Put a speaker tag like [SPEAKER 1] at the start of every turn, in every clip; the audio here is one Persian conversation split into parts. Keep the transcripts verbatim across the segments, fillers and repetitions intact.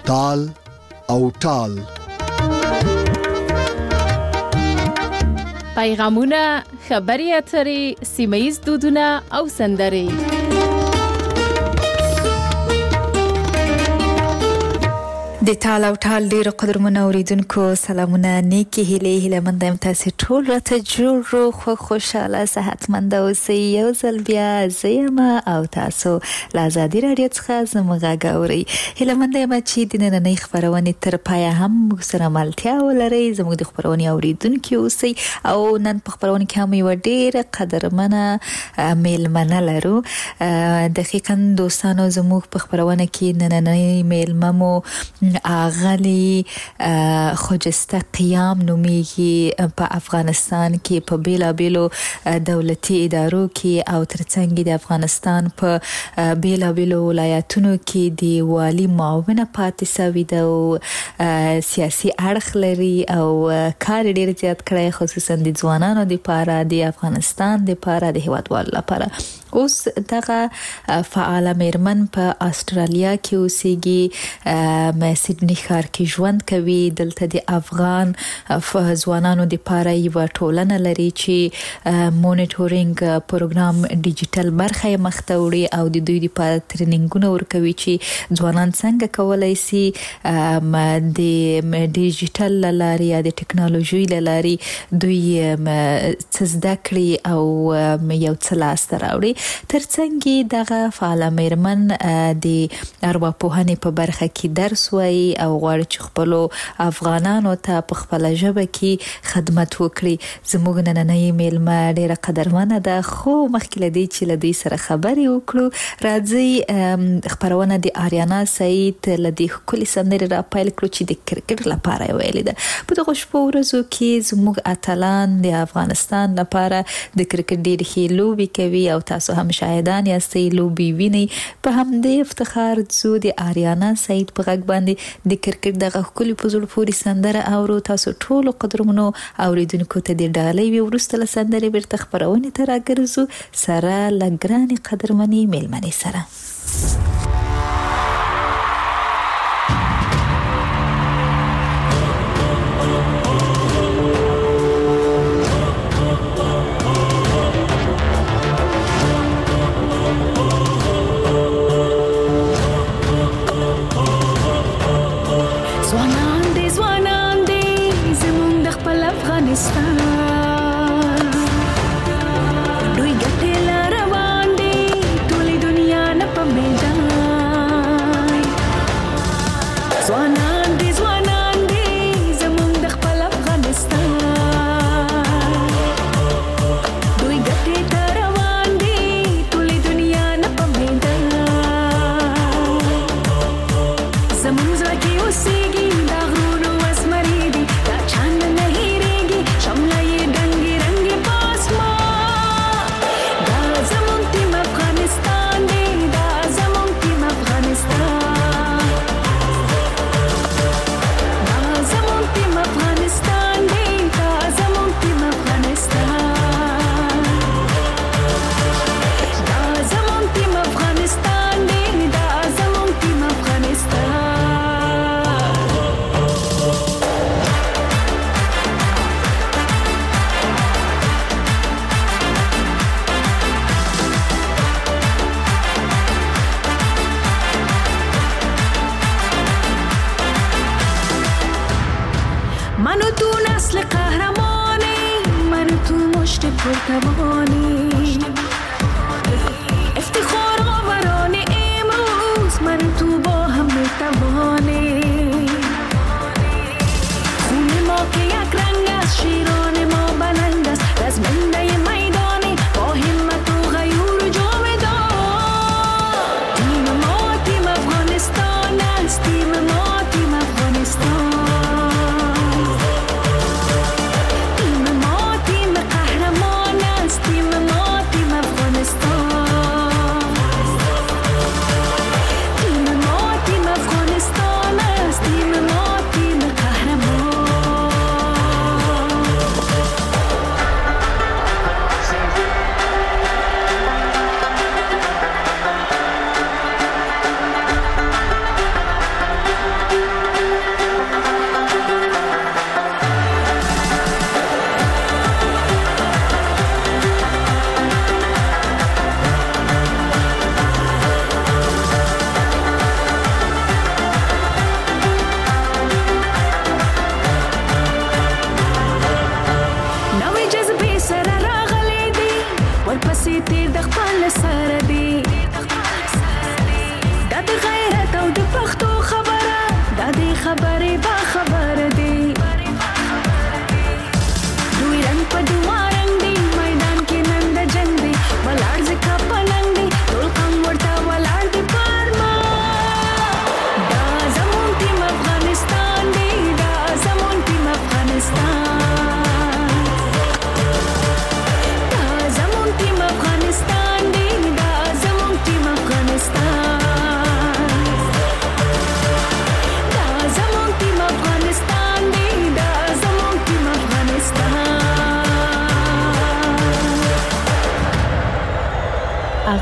[SPEAKER 1] تال او ټال.
[SPEAKER 2] پیغامونه، خبري اترې، سیمه‌ییز دودونه او سندرې.
[SPEAKER 3] د ټال او ټال ډیرو قدرمنو اوریدونکو سلامونه، نیکی هیلې هیله مند یم تاسو ټول راته جوړ خو خوشاله صحتمند اوسئ. یو ځل بیا زیم او تاسو له آزادي رادیو څخه زموږ غږ اورئ. هیله مند یم چې د نننۍ خبرونې تر پایه هم موږ سره ملتیا ولرئ، زموږ د خبرونې اوریدونکي اوسئ. او نن په خبرونه کې هم یو ډیره قدرمنه میلمنه لرو. دقیقاً دوستانو زموږ په خبرونه کې نننۍ میلمه مو اغلی خجسته قیام نومیږي. په افغانستان کې په بیلا بیلو دولتي ادارو کې او ترڅنګ د افغانستان په بیلا بیلو ولایتونو کې د والی معاونه پاتې سوي ده او سیاسي اړخ لري او کار ډیر زیات کړی، خصوصا د ځوانانو لپاره، د افغانستان لپاره، د هیوادوالو لپاره. اوس دغه فعال میرمن په استرالیا کې اوسېږي، سیدنی ښار کې ژوند کوي. دلته د افغان ځوانانو لپاره یو ټولنه لري چې مونیټورینګ پروګرام ډیجیټل برخه یې مخته وړي او د دوی لپاره ټریننګونه ورکوي چې ځوانان څنګه کولای شي د ډیجیټل لارې یا د ټکنالوژي لارې دوی څه زده کړي او یو څه لاسته راوړي. ترڅنګ دغه فعال میرمن د ارواپوهنې په برخه کې درس وایي او غواړي چې خپلو افغانانو ته په خپله ژبه کې خدمت وکړي. زموږ نننۍ میلمه ډیره قدرمنه ده، خو مخکې له دې چې له دوی سره خبرې وکړو راځئ خبرونه د آریانا سعید له دې ښکلې سندرې را پیل کړو چې د کرکټ لپاره یې ویلې ده. په دغو شپو ورځو کې زموږ اتلان د افغانستان لپاره د کرکټ ډېرې ښې لوبې کوي او تاسو هم شاهدان یاستئ لوبې وینئ. په همدې افتخار ځو د آریانا سعید په غږ باندې د کرکټ دغه ښکلې په زړه پورې سندره اورو. تاسو ټولو قدرمنو اوریدونکو ته د ډالۍ وي. وروسته له سندرې بیرته خپرونې ته راګرځو سره له ګرانې قدرمنې میلمنې سره.
[SPEAKER 4] Team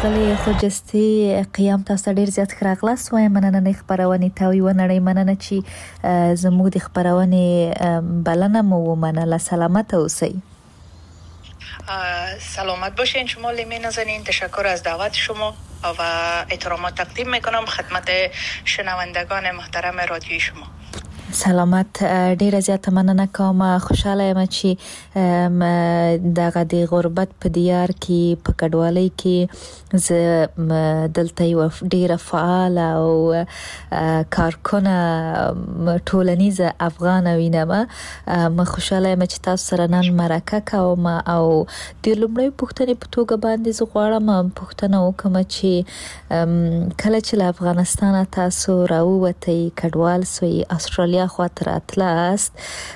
[SPEAKER 3] ښاغلی خوجستي قیام تاسو ډیر زیات راغلاس وای مننه نه خبرونه تاوی و نړۍ مننه چې زموږ د خبرونه بلنه مو مننه سلامت اوسئ.
[SPEAKER 4] سلامت باشین شما لیمه نازنین. تشکر از دعوت شما و احترامات تقدیم میکنم خدمت شنوندگان محترم رادیوی شما.
[SPEAKER 3] سلامت. ډیره زیاته مننه کوم. خوشاله یم چې دغه د غربت په دیار کې په کډوالۍ کې ز دلته یو ډیره فعال او کارکونه ټولنیزه افغان وینم. ما خوشاله یم چې تاسو سره نن مرکه کوم او د لومړی پوښتنې په توګه باندې زه غواړم پوښتنه وکم چې کله چې له افغانستان تاسو راووتئ کډوال سوی استرالیا خاطر اتلاست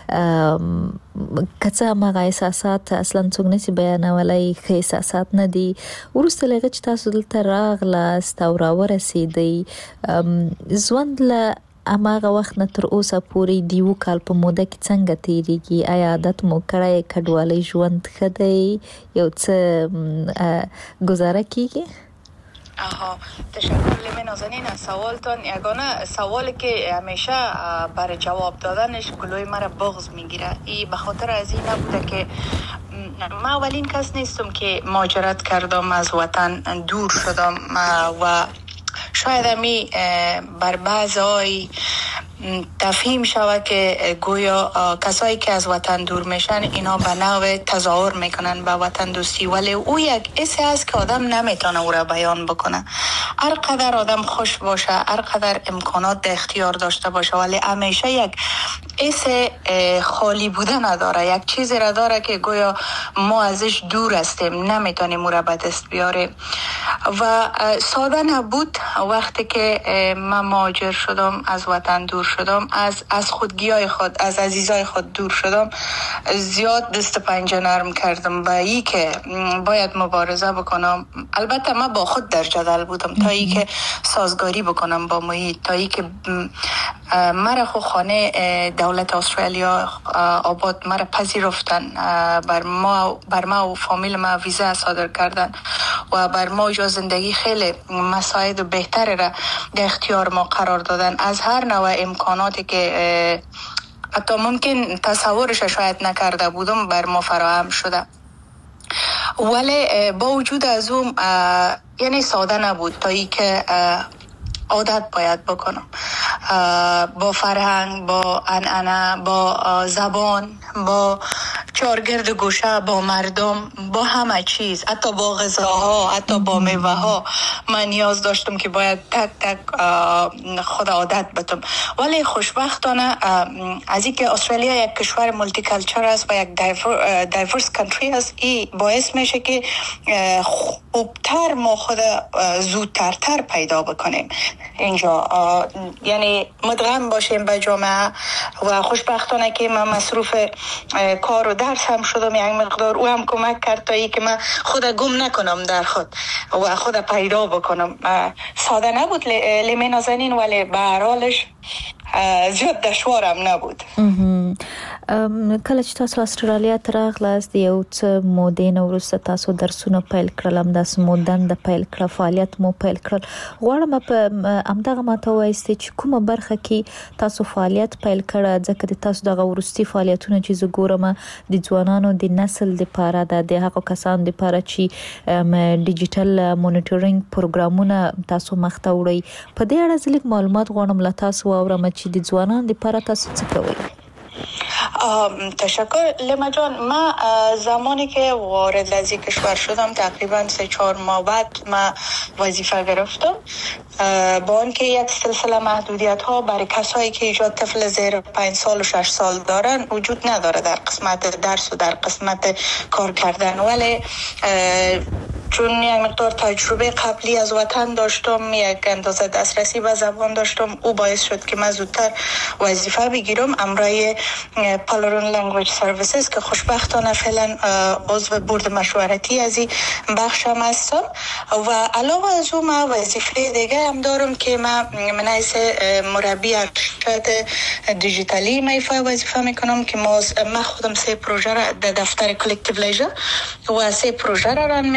[SPEAKER 3] کڅه مغه احساسات اصلا څنګه نسی بیانولای خې احساسات نه دي ورسته لږ چې تاسو دلته راغلاست او راورسېدئ ژوند له اماغه وخت نه تر اوسه پورې دیو کال په موده کې څنګه تیریږي؟ آیا عادت مو کړی کډوالۍ ژوند ښه دی یو څه گزاره کیږي؟
[SPEAKER 4] آها تشکر لیمه نازنین از سوالتان. یگانه سوالی که همیشه برای جواب دادنش گلوی مرا بغض میگیره ای به خاطر از این نبوده که من اولین کس نیستم که مهاجرت کردم از وطن دور شدم و شاید همی بر بعضی تفهیم شود که گویا کسایی که از وطن دور میشن اینا به نوع تظاهر میکنن به وطن دوستی ولی او یک حسی است که آدم نمیتونه او را بیان بکنه. هر قدر آدم خوش باشه هر قدر امکانات در اختیار داشته باشه ولی همیشه یک حس خالی بودن نداره. یک چیزی را داره که گویا ما ازش دور هستیم نمیتونیم او را به دست بیاریم و ساده نبود وقتی که من مهاجر شدم از وطن دور شدم از از خودگیای خود از عزیزای خود دور شدم زیاد دست پنجه نرم کردم با ای که باید مبارزه بکنم. البته من با خود در جدل بودم تا ای که سازگاری بکنم با محیط تا ای که مرا خو خانه دولت استرالیا آباد مرا پذیرفتن بر ما بر ما و فامیل ما ویزا صادر کردن و بر ما جا زندگی خیلی مساعد و بهتر را در اختیار ما قرار دادن. از هر نوع امکاناتی که حتی ممکن تصورش شاید نکرده بودم بر ما فراهم شده ولی با وجود از اون یعنی ساده نبود تا ای که عادت باید بکنم با فرهنگ با عنعنه با زبان با چارگرد گوشه با مردم با همه چیز حتی با غذاها حتی با میوه ها من نیاز داشتم که باید تک تک خود عادت بتم ولی خوشبختانه از اینکه استرالیا یک کشور مولتی کالچر است و یک دایورس کانتری است این باعث میشه که خوبتر ما خود زودتر تر پیدا بکنیم اینجا یعنی مدغم باشیم به جامعه و خوشبختانه که من مصروف کار و درس هم شدم یک مقدار او هم کمک کرد تا ای که من خود گم نکنم در خود و خود پیدا بکنم. ساده نبود لیمه نازنین ولی به هر حالش زیاد دشوارم نبود.
[SPEAKER 3] کله چې تاسو استرالیا ته راغلاست یو څه مودې نه وروسته تاسو درسونه پیل کړل همداسې مو دنده پیل کړه فعالیت مو پیل کړل غواړم په همدغه ماته ووایاست چې کومه برخه کې تاسو فعالیت پیل کړه ځکه د تاسو دغه وروستي فعالیتونه چې زه ګورم د ځوانانو د نسل لپاره ده د هغو کسانو لپاره چې ډیجیټل مونیټورینګ پروګرامونه تاسو مخته وړئ په دې اړه زه لږ معلومات غواړم له تاسو واورم چې د ځوانانو لپاره تاسو څه کوئ؟
[SPEAKER 4] تشکر لیما جان. من زمانی که وارد از این کشور شدم تقریبا سه چهار ماه بعد من وظیفه گرفتم با آنکه یک سلسله محدودیت ها برای کسایی که ایجاد طفل زیر پنج سال و شش سال دارن وجود نداره در قسمت درس و در قسمت کار کردن ولی چون یک مقدار تجربه قبلی از وطن داشتم یک اندازه دسترسی به زبان داشتم او باعث شد که من زودتر وظیفه بگیرم امرای پالرون لنگویج سرویسز که خوشبختانه فعلا عضو بورد مشورتی از این بخشم هستم و علاوه از اون من وظیفه دیگه هم دارم که من من حیث مربی ارشد دیجیتالی میفای وظیفه میکنم که من خودم سه پروژه را در دفتر کلکتیو لیژر و سه پروژه را ران میکنم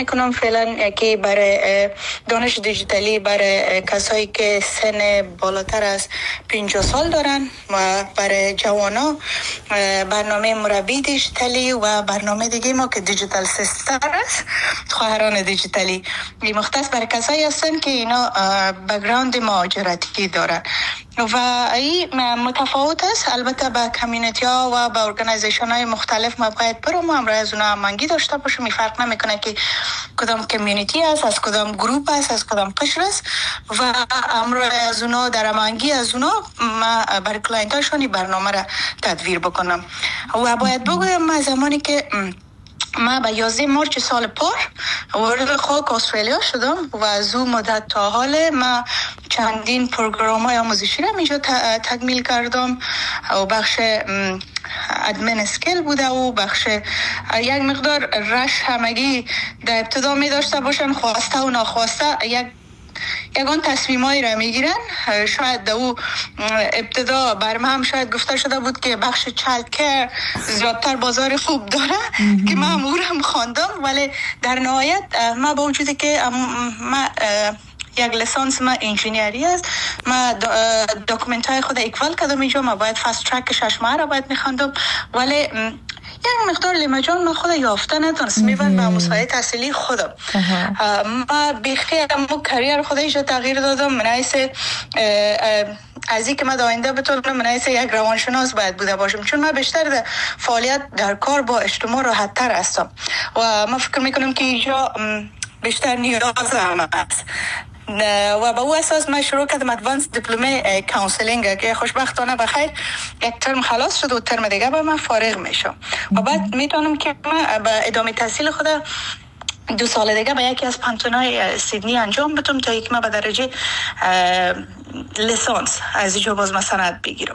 [SPEAKER 4] فعلا یکی برای دانش دیجیتالی برای کسایی که سن بالاتر از پنجاه سال دارن و برای جوانا برنامه مربی دیجیتالی و برنامه دیگه ما که دیجیتال سیستر است، خواهران دیجیتالی. این مختص برای کسایی هستن که اینا بک‌گراند مهاجرتی دارن و این متفاوت است. البته با کمیونیتی ها و با ارگانایزیشن های مختلف ما باید برام همراه از اونها هماهنگی داشته باشیم. می فرق نمیکنه که کدام کمیونیتی است، از کدام گروپ است، از کدام قشر است و همراه از اونها در هماهنگی از اونها ما برای کلاینت هاشون برنامه را تدویر بکنم. و باید بگویم ما زمانی که ما به یازده مارچ سال پار وارد خاک استرالیا شدم و از اون مدت تا حال ما چندین پروگرام های آموزشی را اینجا تکمیل کردم و بخش ادمن اسکیل بوده و بخش یک مقدار رش همگی در ابتدا می داشته باشن، خواسته و ناخواسته یک یگان تصمیمایی را میگیرن. شاید در او ابتدا برم هم شاید گفته شده بود که بخش چایلد کیر زیادتر بازار خوب داره که من هم او را هم خواندم، ولی در نهایت ما با وجودی که ما یک لیسانس ما انجینیری است، ما داکومنت های خود اکوال کردم اینجا، ما باید فاست ترک شش ماه را باید میخواندم، ولی یک مقدار لیمجان من خود یافته ندانست میبند به مسابقه تحصیلی خودم. ما بیخی امو کریر خود ایجا تغییر دادم. من حیث از این که من آینده بتونم من حیث یک روانشناس باید بوده باشم، چون من بیشتر در فعالیت در کار با اجتماع راحت تر هستم و من فکر میکنم که اینجا بیشتر نیاز هم است و با او اساس من شروع کردم ادوانس دیپلمه کانسلینگ که خوشبختانه بخیر یک ترم خلاص شد و ترم دیگه به من فارغ میشم و بعد میتونم که من به ادامه تحصیل خود دو سال دیگه به یکی از پانتونای سیدنی انجام بدم تا یک ما به درجه لیسانس از اینجا باز ما سند بگیرم.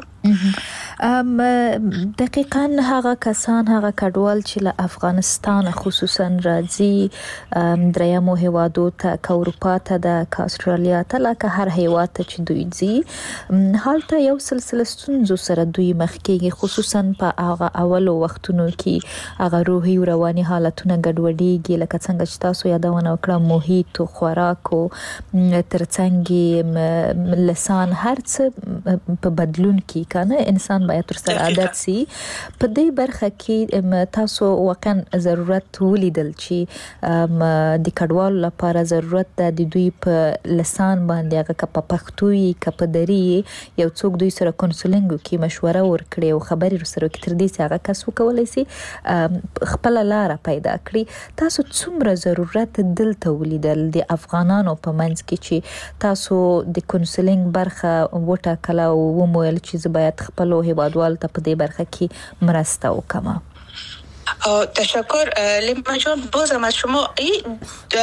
[SPEAKER 3] دقیقاً هغه کسان هغه کډوال چې له افغانستان خصوصا راځي دریمو هیوادو ته که اروپا ته ده که استرالیا ته لکه هر هیواد ته چې دوی ځي هلته یو سلسله ستونزو سره دوی مخ کېږي، خصوصا په هغه اولو وختونو کې هغه روحي او رواني حالتونه ګډوډېږي لکه څنګه چې تاسو یادونه وکړه محیط او خوراک او ترڅنګ لسان هر څه په بدلون کې کنه انسان باید تر سره عادت سي. په دې برخه کې تاسو واقعا ضرورت ولیدل چې د کډوالو لپاره ضرورت ده د دوی په لسان باندې هغه که په پښتو یې که په دري یو څوک دوی سره کونسلینګ وکړي، مشوره ورکړي او خبرې سره وکړي، تر دې چې هغه کس وکولی سي خپله لاره پیدا کړي. تاسو څومره ضرورت دلته ولیدل د افغانانو په منځ کې چې تاسو د کونسلینګ برخه وټاکله او ومویل چې زه باید خپلو هیوادوالو ته په دې برخه کې مرسته وکړم؟
[SPEAKER 4] تشکر لیما جان. بازم از شما این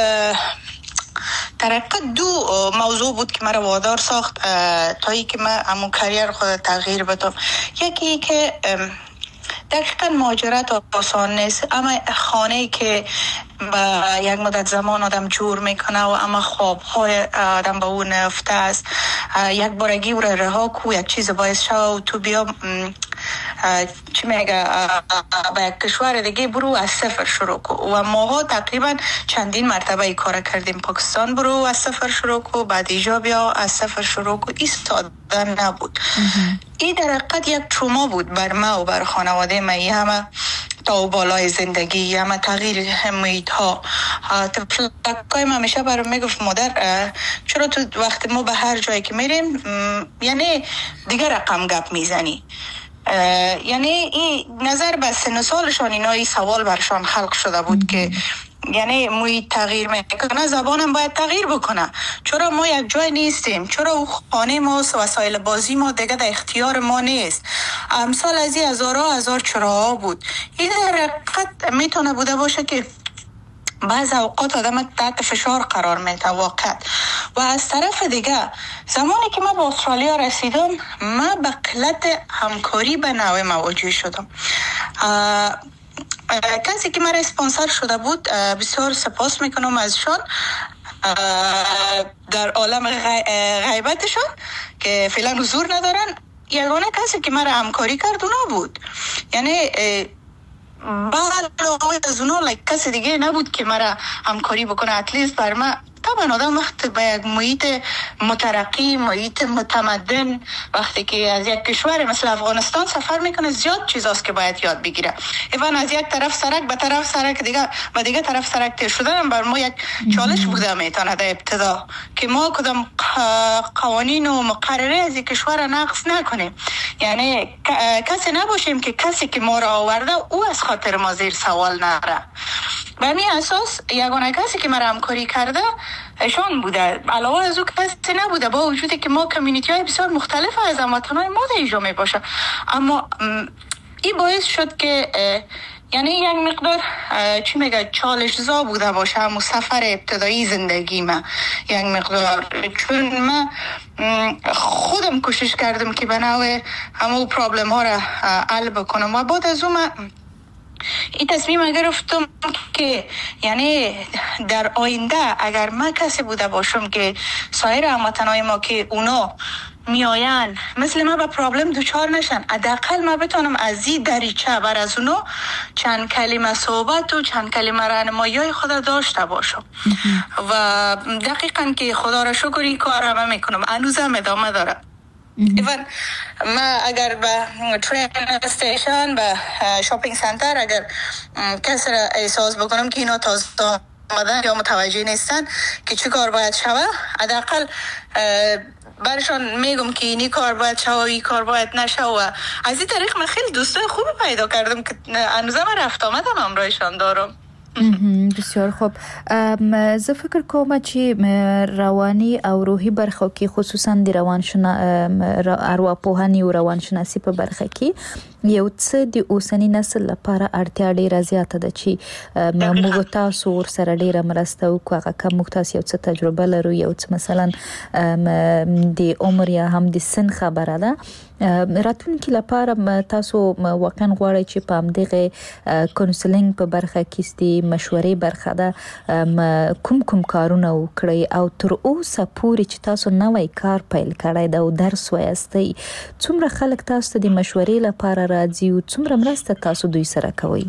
[SPEAKER 4] در حقیقت دو موضوع بود که مرا وادار ساخت تا ای که من همون کریر خود تغییر بدم. یکی که دقیقا مهاجرت آسان نیست، اما خانه‌ای که با یک مدت زمان آدم جور میکنه و اما خوابهای آدم با اون نفته است، یک بارگی او را رها کو، یک چیز باعث شو و تو بیا چی میگه با یک کشور دیگه برو از صفر شروع کو. و ماها تقریبا چندین مرتبه ای کار کردیم. پاکستان برو از صفر شروع کو، بعد ایجا بیا از صفر شروع کو. این ساده نبود. این در حقیقت یک تروما بود بر ما و بر خانواده ما. این همه تا و بالای زندگی، همه تغییر محیط ها. تفلکای ما همیشه برام میگفت مادر چرا تو وقت ما به هر جایی که میریم یعنی دیگه رقم گپ میزنی، یعنی این نظر به سن و سالشان اینا این سوال برشان خلق شده بود که یعنی محیط تغییر میکنه، زبانم باید تغییر بکنه، چرا ما یک جای نیستیم، چرا او خانه ما وسایل بازی ما دیگه در اختیار ما نیست. امثال از این هزارها هزار چراها بود. این در حقیقت میتونه بوده باشه که بعض اوقات آدم تحت فشار قرار میده واقعا. و از طرف دیگه زمانی که من به استرالیا رسیدم من به قلت همکاری به نوع مواجه شدم. کسی که من اسپانسر شده بود بسیار سپاس میکنم ازشان در عالم غیبتشان که فعلا حضور ندارن. یگانه کسی که من همکاری کرد اونا بود. یعنی بعد از اونها لایک کسی دیگه نبود که مرا همکاری بکنه. اتلیست بر من طبعا آدم وقت به یک محیط مترقی، محیط متمدن، وقتی که از یک کشور مثل افغانستان سفر میکنه زیاد چیزاست که باید یاد بگیره. ایوان از یک طرف سرک به طرف سرک دیگه به دیگه طرف سرک تیر شدن بر ما یک چالش بوده میتونه در ابتدا که ما کدام قوانین و مقرره از این کشور نقض نکنیم. یعنی کسی نباشیم که کسی که ما را آورده او از خاطر ما زیر سوال نره. به همین اساس یگانه کسی که مرا همکاری کرده ایشان بوده. علاوه از او کسی نبوده، با وجودی که ما کمیونیتی های بسیار مختلف از هموطنان ما در اینجا می باشه. اما این باعث شد که یعنی یک مقدار چی میگه چالش زا بوده باشه همون سفر ابتدایی زندگی من یک مقدار، چون من خودم کوشش کردم که به نوع همون پرابلم ها را حل بکنم و بعد از اون من این تصمیم گرفتم که یعنی در آینده اگر من کسی بوده باشم که سایر هموطنای ما که اونا میآین مثل من به پرابلم دوچار نشن، حداقل من بتونم از این دریچه بر از اونا چند کلمه صحبت و چند کلمه راهنمایی خود داشته باشم. و دقیقاً که خدا را شکر این کار هم میکنم، هنوزم ادامه داره. ایوان ما اگر به ترین استیشن به شاپینگ سنتر اگر کسی را احساس بکنم که اینا تازه آمدن یا متوجه نیستن که چی کار باید شوه، حداقل برشان میگم که اینی کار باید شوه و این کار باید نشوه. و از این طریق من خیلی دوستای خوب پیدا کردم که هنوزم رفت آمدم همراهشان دارم.
[SPEAKER 3] بسیار خوب. زه فکر کوم چې رواني او روحي برخه کې خصوصا د روانشنا ارواپوهنې او روانشناسي په برخه کې یو څه د اوسنی نسل لپاره اړتیا ډیره زیاته ده چې موږ تاسو ورسره ډیره مرسته وکړو. هغه کوم موږ تاسو یو څه تجربه لرو، یو څه مثلا د عمر یا هم د سن خبره ده، راتلونکي لپاره تاسو واقعا غواړئ چې په همدغه کونسلینګ په برخه کې ستې مشورې برخه ده کوم کوم کارونه وکړئ او تر اوسه پورې چې تاسو نوی کار پیل کړی دا او درس وایستئ، څومره خلک تاسو ته د مشورې لپاره راځي او څومره مرسته تاسو دوی سره کوئ؟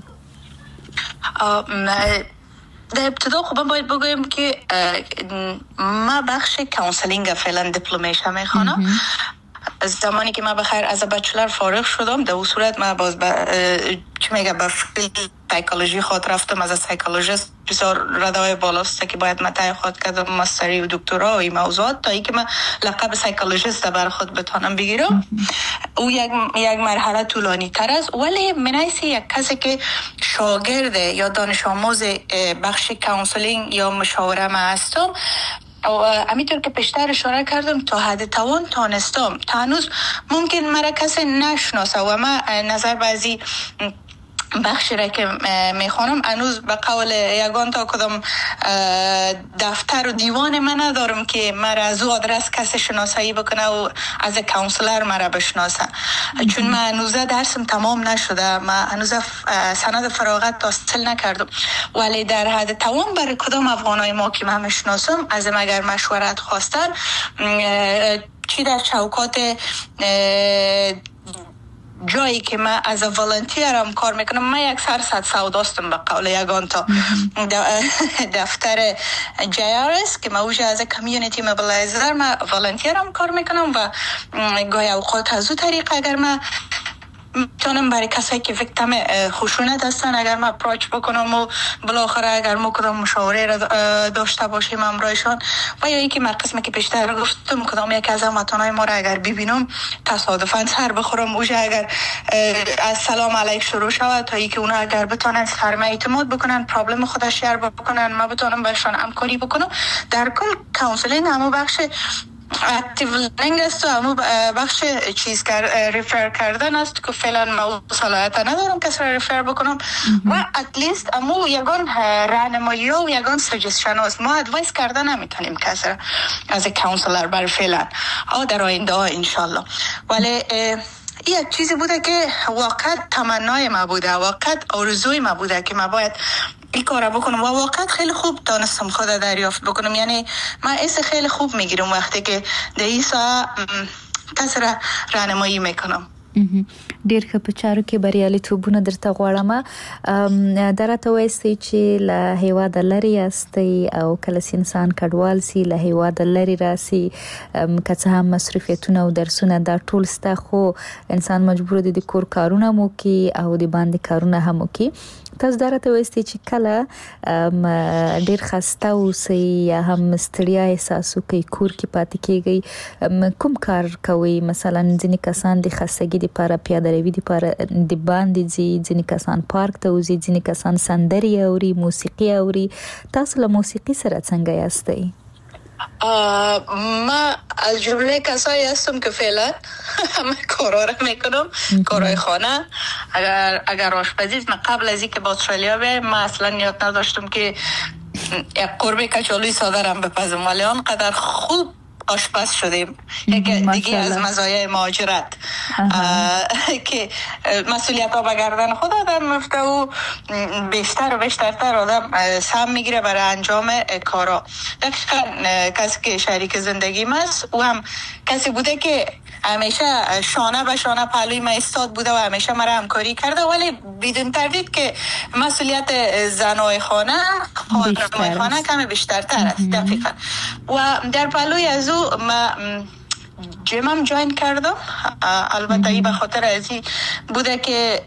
[SPEAKER 4] در ابتدا خب من باید بگویم که ما بخش کانسلینگ فعلا دیپلمش هم میخوانم. زمانی که من بخیر از بچلر فارغ شدم در اون صورت من باز با چی میگه با فیلد سایکولوژی خود رفتم. از سایکولوژیست بسیار ردای بالاست که باید من تای خود کردم ماستری و دکترا و این موضوعات تا ای که من لقب سایکولوژیست بر خود بتانم بگیرم. او یک یک مرحله طولانی تر است، ولی منایسی یک کسی که شاگرد یا دانش آموز بخش کانسلینگ یا مشاوره ما هستم او همینطور که پیشتر اشاره کردم تا حد توان تانستم تا هنوز ممکن مرا کسی نشناسه و من نظر بعضی بخشی را که میخوانم هنوز به قول یگان تا کدام دفتر و دیوان من ندارم که مرا از او آدرس کسی شناسایی بکنه و از کانسلر مرا بشناسه، چون من هنوز درسم تمام نشده، من هنوز سند فراغت حاصل نکردم. ولی در حد توان برای کدام افغانای ما که من میشناسم از اگر مشورت خواستن چی در چوکات جایی که من از والنتیرم کار میکنم، من یک سرصد سوداستم به قول یگان تا دفتر جی آر اس که من اوجه از کمیونیتی موبیلایزر من والنتیرم کار میکنم و گاهی اوقات از او طریق اگر من میتونم برای کسایی که ویکتیم خشونت هستن اگر من اپروچ بکنم و بالاخره اگر ما کدام مشاوره را داشته باشیم همراهشان و یا اینکه من قسمی که پیشتر گفتم کدام یک از هموطنای ما را اگر ببینم تصادفاً سر بخورم اوجه اگر از سلام علیک شروع شود تا اینکه اونا اگر بتونن سرمه اعتماد بکنن پرابلم خودش شیر بکنن من بتونم بهشون همکاری بکنم. در کل کانسلینگ همو بخش اکتیو لرنینگ است و همو بخش چیز کر ریفر کردن است که فعلا ما صلاحیت ندارم کسی را ریفر بکنم و اتلیست همو یگان راهنمایی و یگان سجستشن است. ما ادوایس کردن نمیتونیم کسی را از کانسلر بر فعلا او در آینده ها انشالله. ولی یک چیزی بوده که واقعا تمنای ما بوده، واقعا آرزوی ما بوده که ما باید این کار بکنم و واقعا خیلی خوب دانستم خود دریافت بکنم. یعنی من ایس خیلی خوب میگیرم وقتی که در این ساعت کسی را راهنمایی میکنم.
[SPEAKER 3] ډیر ښه په چارو کې بریالیتوبونه درته غواړم. درته وایي چې له هیواد لري استي او کله انسان کډوال سي له هیواد لري راسي که څه هم مصرفیتونه او درسونه دا ټول ستا خو انسان مجبور دی د کور کارونه مو کوي او د باندې کارونه هم کوي. تاسو درته وایي چې کله ډیر خسته اوسئ یا هم ستړیا احساس کوي کور کې پاتې کیږي کوم کار کوي؟ مثلا ځینې کسان د خستګي لپاره پیاده روي لپاره د باندې ځي، ځینې کسان پارک ته وځي، ځینې کسان سندري اوري، موسیقي اوري. تاسو له موسیقي سره څنګه یاستئ؟
[SPEAKER 4] ما از جمله کسایی هستم که فعلا همه کارا رو میکنم، کارهای خانه. اگر اگر آشپزی است، من قبل از اینکه با استرالیا بیایم ما اصلا نیت نداشتم که یک قرمه کچالوی ساده رو بپزم، ولی آنقدر خوب آشپز شدیم. یکی دیگه از مزایای مهاجرت که مسئولیت ها به گردن خود آدم میفته و بیشتر و بیشترتر آدم سهم میگیره برای انجام کارا. دقیقا کسی که شریک زندگیم است او هم کسی بوده که همیشه شانه به شانه پهلوی من ایستاد بوده و همیشه مرا همکاری کرده، ولی بدون تردید که مسئولیت زنای خانه خانم خانه کمی بیشترتر است. دقیقا. و در پهلوی از او ما جیمم جوین کردم. البته ای به خاطر از این بوده که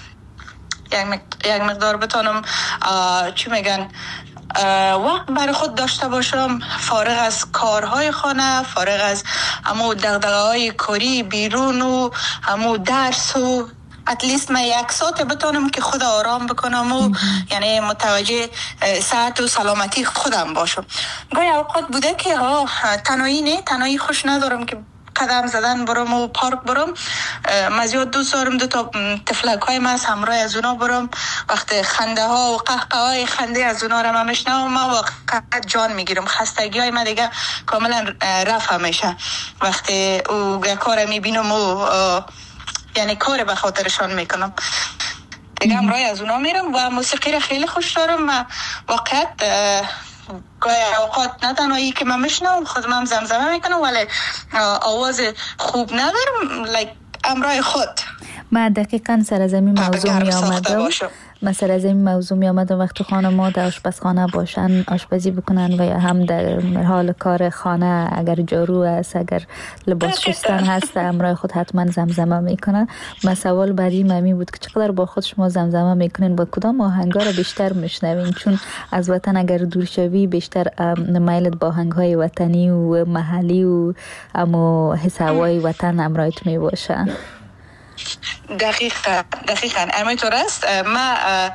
[SPEAKER 4] یک مقدار بتونم چی میگن وقت برای خود داشته باشم، فارغ از کارهای خانه، فارغ از همو دغدغه‌های کاری بیرون و همو درس و اتلیست من یک ساعت بتونم که خود آرام بکنم و یعنی متوجه صحت و سلامتی خودم باشم. گاهی اوقات بوده که ها تنهایی نه، تنهایی خوش ندارم که قدم زدن برم و پارک برم. من زیاد دوست دارم دو تا تفلک های من همراه از اونا برم. وقت خنده ها و قهقه های خنده از اونا رو من میشنم، من واقعا جان میگیرم. خستگی های من دیگه کاملا رفت میشه وقتی او کار میبینم و یعنی کار به خاطرشان میکنم دیگه همراه از اونا میرم. و موسیقی رو خیلی خوش دارم. واقعیت گاهی اوقات نه تنهایی که من میشنم خودم هم زمزمه میکنم، ولی آواز خوب ندارم لایک همراه خود.
[SPEAKER 3] من دقیقاً سر از این موضوع می آمدم من سر از این موضوع می آمدم وقتی خانم‌ها در آشپزخانه باشن آشپزی بکنن و یا هم در حال کار خانه اگر جارو است، اگر لباس شستن هست، همراه خود حتما زمزمه میکنن. من سوال بعدی ممی بود که چقدر با خود شما زمزمه میکنین، با کدام آهنگا رو بیشتر میشنوین؟ چون از وطن اگر دور شوی بیشتر میلت با آهنگ‌های وطنی و محلی و اما حس هوای وطن همراهت می باشه.
[SPEAKER 4] دقیقا دقیقا همینطور است. ما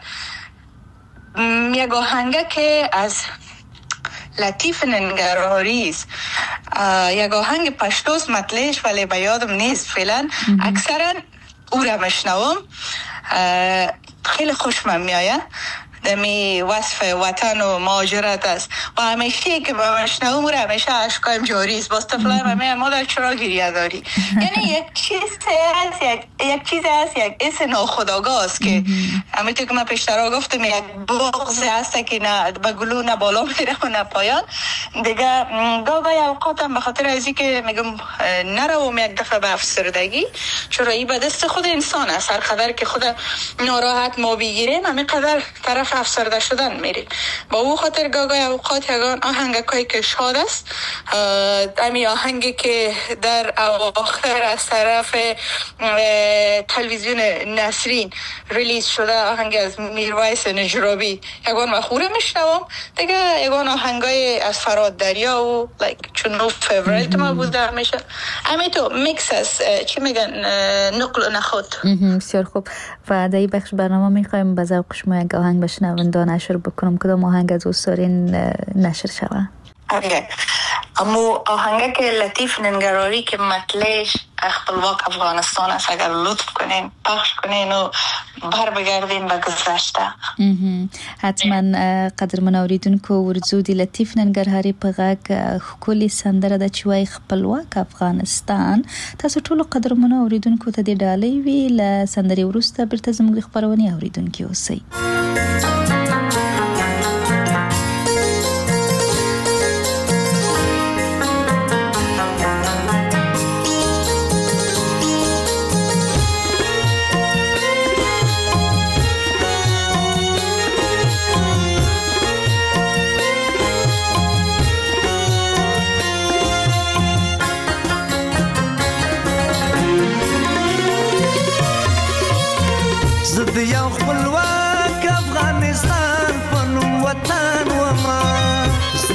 [SPEAKER 4] یک آهنگه که از لطیف ننگرهاری است، یک آهنگ پشتوست مطلعش ولی به یادم نیست فعلا. اکثرا او را میشنوم، خیلی خوشم میآید. دمی وصف وطن و مهاجرت است و همیشه که با مشنوم رو همیشه اشکایم جاری است. باز طفلای همه مادر چرا گریه داری؟ یعنی یک چیز هست، یک, یک چیز هست، یک حس ناخودآگاه است که همینطور که من پیشتر گفتم یک بغض هست که نه به گلو نه بالا میره و نه پایان. دیگه گاهی اوقاتم به خاطر ازی که میگم نروم یک دفعه به افسردگی، چرا این به دست خود انسان است. هر قدر که خود ناراحت ما بگیریم همین قدر طرف افسرده شدن میریم. با او خاطر گاگای اوقات یگان آهنگایی که شاد است، امی آهنگی که در اواخر از طرف تلویزیون نسرین ریلیز شده، آهنگ از میرویس نجرابی، یگان مخوره میشنوم. دیگه یگان آهنگای از فراد دریا و لایک چون فیوریت ما بوده همیشه. امی تو میکس است، چی میگن، نقل و نخود.
[SPEAKER 3] بسیار خوب. و در این بخش برنامه میخوایم به ذوق شما یک آهنگ بشنونده نشر بکنم. کدام آهنگ از دوست دارین نشر شود؟
[SPEAKER 4] اوکی. امو آهنگ که لطیف ننگراری که مطلعش خپلواک افغانستان است، اگر لطف کنین پخش کنین و بر بگردین به گذشته.
[SPEAKER 3] حتما. قدرمن اوریدونکو ورځو د لطیف ننګرهاري په غږ ښکلې سندره ده چې وایي خپلواک افغانستان. تاسو ټولو قدرمنو اوریدونکو ته د ډالۍ وي. له سندرې وروسته بیرته زموږ د خپرونې اوریدونکي اوسئ.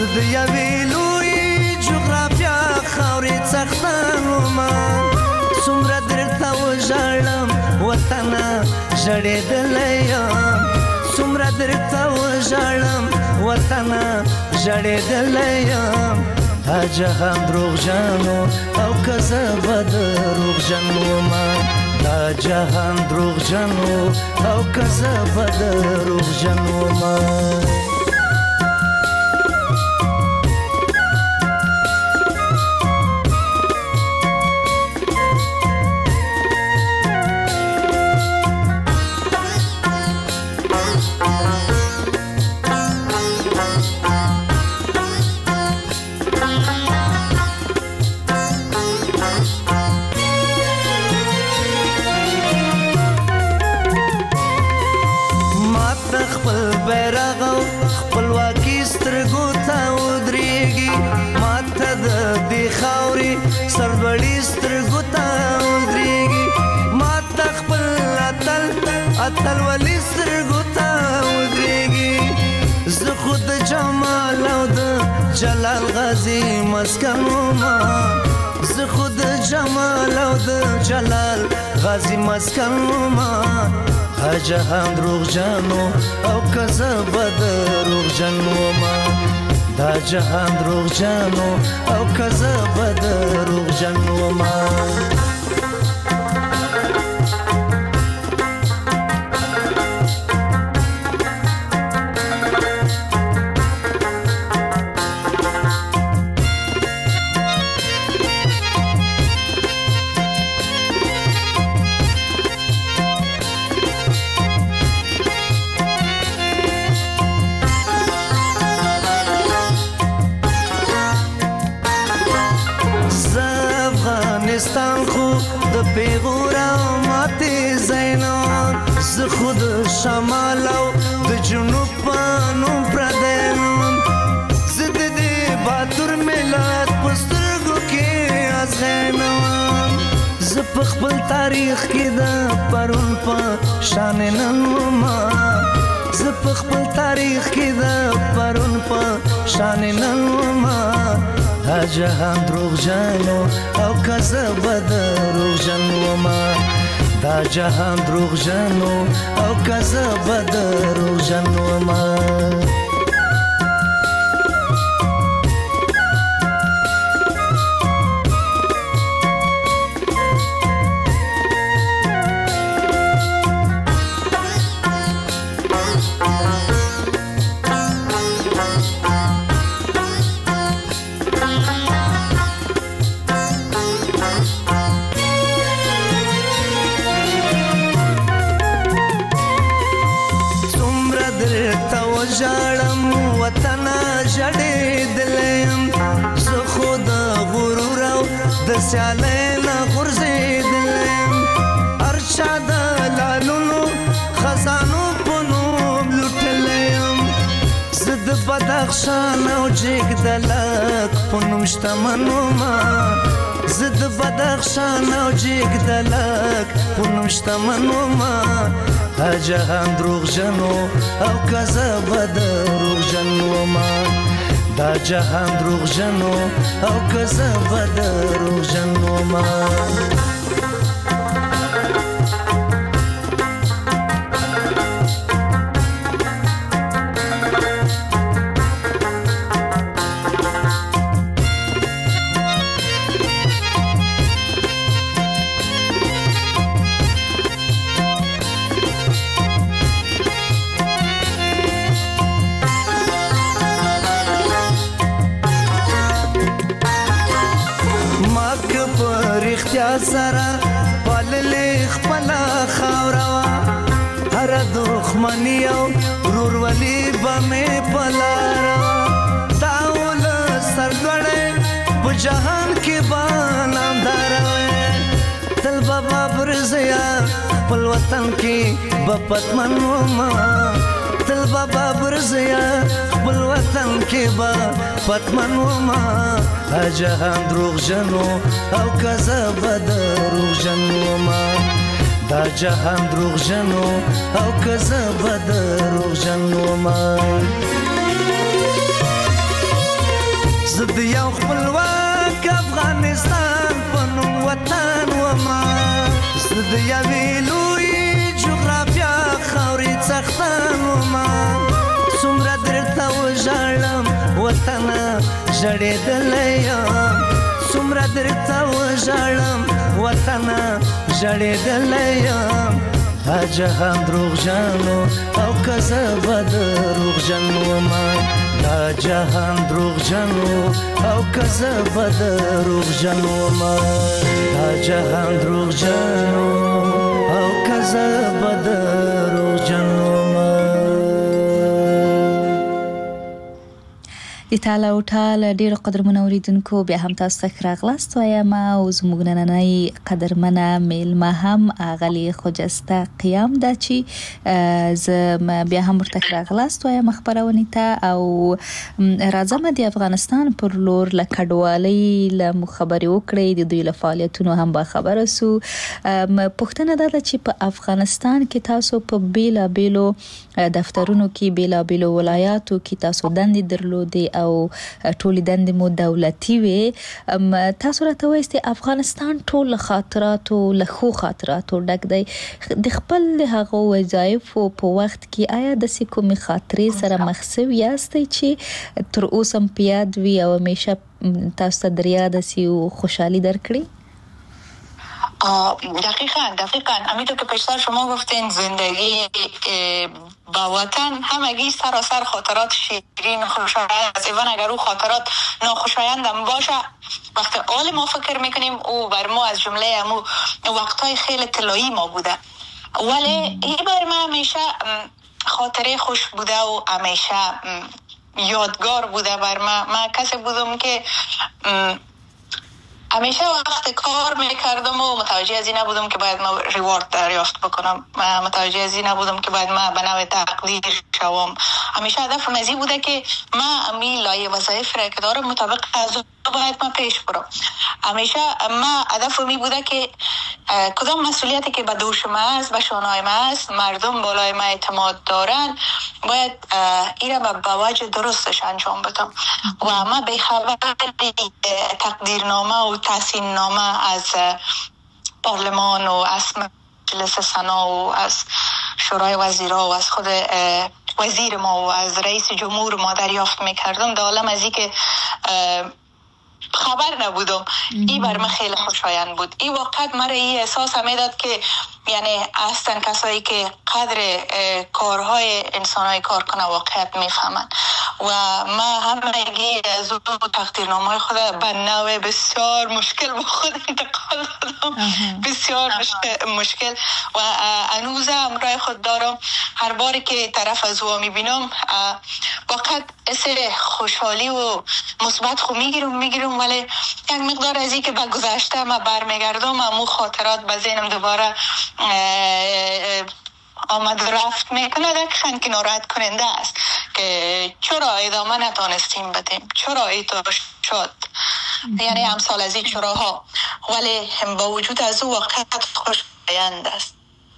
[SPEAKER 5] د یوې لوی جغرافیا خاورې څښتن ومه څومره درته وژاړم وطنه ژړېدلی یم څومره درته وژاړم وطنه ژړېدلی یم دا جهان دروغجنو او که زه به دروغجن ومه دا جهان دروغجنو او که زه به دروغجن ومه اتل ولی سترګو ته ودرېږي زه خو د جمال او د جلال غازي مسکن ومه زه خو د جمال او د جلال غازي مسکن ومه دا جهان دروغجنو او که زه به دروغجن ومه دا جهان دروغجنو او که زه به دروغجن ومه افغانستان خو د پیغور او ماتې زینان زه خو د شمال او د جنوب په نوم پردی نوم زه د دې بهادر ملت په سترګو کې ازغینوم زه په خپل تاریخ کې د پرون په شان نن ومه زه په خپل تاریخ کې د پرون په شان نن ومه دا جهان دروغجنو او که زه به دروغجن ومه دا جهان دروغجنو او که زه به دروغجن ومه ژړم وطنه ژړېدلی یم زه خو د غرور او د سیالۍ نه غورځېدلی یم هر چا د لالونو خزانو په نوم لوټلی یم زه د بدخشان او جګدلک په نوم شتمن ومه زه د بدخشان او جګدلک په نوم شتمن ومه دا جهان دروغجنو او که زه به دروغجن ومه دا جهان دروغجنو او که زه به دروغجن ومه سره پاللې خپله خاوره وه هره دښمني او ورورولي به مې په لاره وه دا ولس سرلوړی په جهان کې به نامداره وی تل به بابر زیا خپل وطن کې به پتمن ومه تل به بابر زیا خپل وطن کې به پتمن ومه دا جهان دروغجنو او که زه به دروغجن ومه دا جهان دروغجنو او که زه به دروغجن ومه زد یو خپلواک افغانستان په نوم وطن وما زد یوې لویې جغرافیا خاورې څښتن وما څومره درته وژاړم وطنه ژړېدلی یم څومره درته وژاړم وطنه ژړېدلی یم دا جهان دروغجن او که زه به دروغجن ومه دا جهان دروغجن او که زه به دروغجن ومه دا جهان دروغجن او که زه به دروغجن ومه.
[SPEAKER 3] د ټال او ټال ډیرو قدرمنو اوریدونکو بیا هم تاسو ته ښه راغلاست وایم او زموږ نننۍ قدرمنه میلمه هم اغلې خجسته قیام ده چې زه بیا هم ورته ښه راغلاست وایم خپرونې ته او راځم د افغانستان پر لور له کډوالۍ له مو خبرې وکړې د دوی له فعالیتونو هم با خبره سو. پوښتنه ده چې په افغانستان کې تاسو په بیلابیلو دفترونو کې بیلابیلو ولایاتو کې تاسو دندې درلودې او ټول دندې مو دولتي وي. تاسو راته وایئ افغانستان ټول خاطراتو له خو خاطراتو ډک دی. د خپل هغه وظایفو په وخت کې آیا د کومې خاطرې سره مخ شوي یاستئ چې تر اوسه په یاد وي او همیشه تاسو ته در یاد شي او خوشحالی درکړي؟
[SPEAKER 4] دقیقاً دقیقاً همینطور که پیشتر شما گفتین زندگی با وطن همگی سراسر خاطرات شیرین خوشایند است. ایوان اگر او خاطرات ناخوشایند هم باشه وقتی حال ما فکر میکنیم او بر ما از جمله امو وقتهای خیلی طلایی ما بوده ولی این بر ما همیشه خاطره خوش بوده و همیشه یادگار بوده بر ما. من کسی بودم که همیشه وقت کار میکردم و متوجه از این نبودم که باید ما ریوارد دریافت بکنم، متوجه از این نبودم که باید ما به نوع تقدیر شوم. همیشه هدفم از این بوده که ما امی لایه وظایف را که دارم مطابق از باید ما پیش برم. همیشه ما هدفم این بوده که کدام مسئولیتی که به دوش ما است، به شانه‌های ما است، مردم بالای ما اعتماد دارن، باید این را به وجه درستش انجام بدم و ما به خبر تقدیرنامه و تحسین نامه از پارلمان و از مجلس سنا و از شورای وزیرا و از خود وزیر ما و از رئیس جمهور ما دریافت میکردم. در عالم از این که خبر نبودم این بر من خیلی خوشایند بود. این وقت مرا این احساس میداد که یعنی هستن کسایی که قدر کارهای انسانهای کار کنه واقعیت میفهمن و ما همگی از اون تقدیرنامه خود به نوع بسیار مشکل با خود انتقال دادم. بسیار مشکل و هنوز همراه خود دارم. هر باری که طرف از او میبینم واقعا احساس خوشحالی و مثبت خو میگیرم میگیرم ولی یک مقدار از این که به گذشته ما برمیگردم امو خاطرات به ذهنم دوباره آمد رفت میکنه. دقیقاً که ناراحت کننده است که چرا ادامه نتانستیم بدیم، چرا ایتا شد، یعنی امثال از این چراها، ولی با وجود از او واقعیت خوشایند است.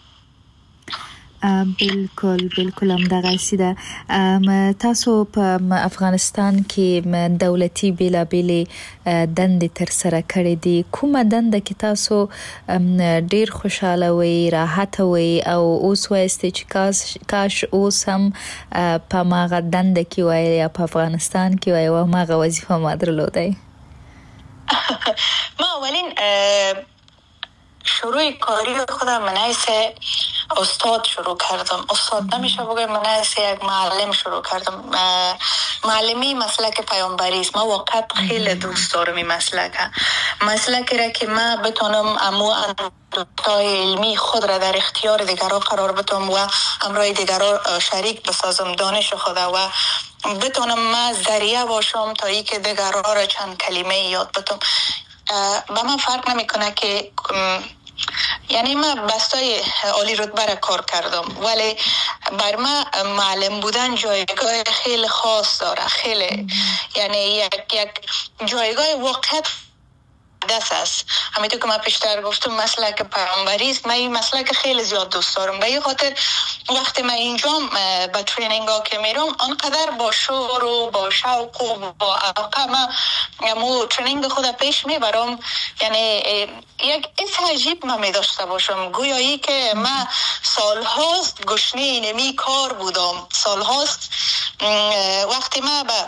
[SPEAKER 3] بالکل بالکل هم دغه سیده. تاسو په افغانستان کې دولتي بیلابیلې دندې تر سره کړې دي. کومه دنده کې تاسو ډیر خوشاله وئ، راحت وئ او اوس وایست چې کاش کاش اوس هم په ماغه دنده کې وای یا په افغانستان کې وای او ماغه وظیفه ما درلودای؟
[SPEAKER 4] ما اولین شروع کاری خودم من حیث استاد شروع کردم. استاد نمیشه بگم، من حیث یک معلم شروع کردم. معلمی مسلک پیامبری است. ما واقعا خیلی دوست دارم این مسلک. مسلکی را که ما بتونم امو اندوتای علمی خود را در اختیار دیگران قرار بدم و همراه دیگران شریک بسازم دانش خود و بتونم ما ذریعه باشم تا ای که دیگران را چند کلمه یاد بدم. با من فرق نمیکنه که یعنی من بستای عالی رتبه را کار کردم ولی بر من معلم بودن جایگاه خیلی خاص داره. خیلی یعنی یک یک جایگاه واقعیت مقدس است. همینطور که من پیشتر گفتم مسلک پیامبری است. من این مسلک خیلی زیاد دوست دارم. به این خاطر وقتی من اینجا به ترینینگ ها که میرم آنقدر با شور و با شوق و با علاقه من مو ترینینگ خود پیش میبرم. یعنی یک حس عجیب من می داشته باشم، گویایی که من سالهاست گشنه اینمی کار بودم. سالهاست وقتی من به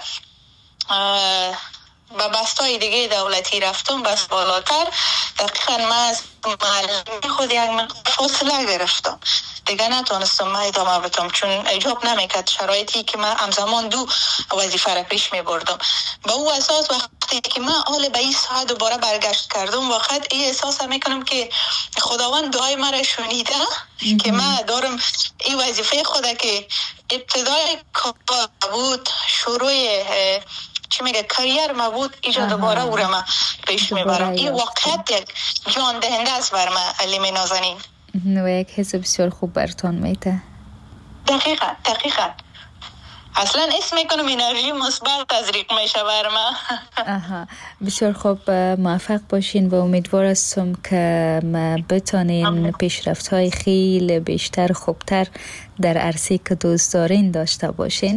[SPEAKER 4] به بستای دیگه دولتی رفتم بس بالاتر، دقیقا من از معلمی خود یک فاصله گرفتم دیگه، نتونستم من ادامه بدم چون اجاب نمیکرد شرایطی که من همزمان دو وظیفه را پیش می بردم. با او اساس وقتی که من حال به این ساعت دوباره برگشت کردم وقت این احساس میکنم که خداوند دعای مرا شنیده که من دارم این وظیفه خود که ابتدای کار بود، شروع چی میگه کریر ما بود، ایجا دوباره او را من پیش میبرم. این واقعیت یک جان دهنده است بر من علیم نازنین
[SPEAKER 3] و یک حس بسیار خوب برتون میته.
[SPEAKER 4] دقیقا دقیقا اصلا اسم میکنم انرژی مثبت تزریق میشه بر من.
[SPEAKER 3] آها بسیار خوب، موفق باشین و امیدوار هستم که بتانین پیشرفت های خیلی بیشتر خوبتر در عرصه که دوست دارین داشته باشین.